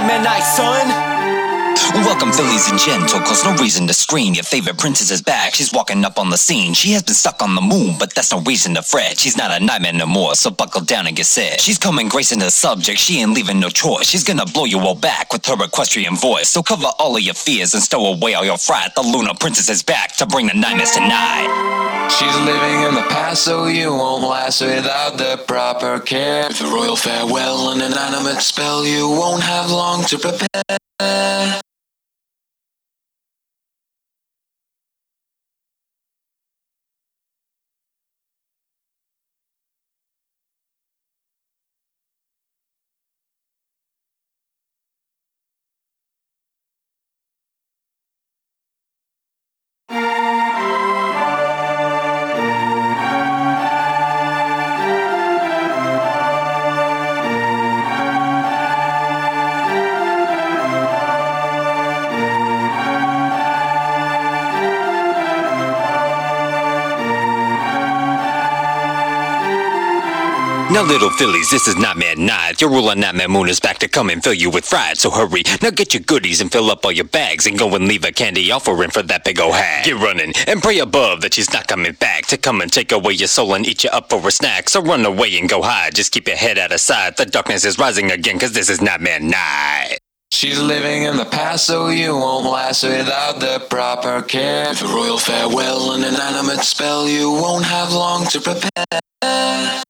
Nightmare Night, son. Welcome, Phillies and gentle, cause no reason to scream. Your favorite princess is back, she's walking up on the scene. She has been stuck on the moon, but that's no reason to fret. She's not a nightmare no more, so buckle down and get set. She's coming gracing the subject, she ain't leaving no choice. She's gonna blow you all back with her equestrian voice. So cover all of your fears and stow away all your fright. The Lunar Princess is back to bring the nightmares tonight. She's living in the past, so you won't last without the proper care. With a royal farewell and an animate spell, you won't have long to prepare. Now little Phillies, this is Nightmare Night. Your ruler Nightmare Moon is back to come and fill you with fright. So hurry, now get your goodies and fill up all your bags. And go and leave a candy offering for that big ol' hag. Get running and pray above that she's not coming back to come and take away your soul and eat you up for a snack. So run away and go hide, just keep your head out of sight. The darkness is rising again, cause this is Nightmare Night. She's living in the past, so you won't last without the proper care. With a royal farewell and an animate spell, you won't have long to prepare.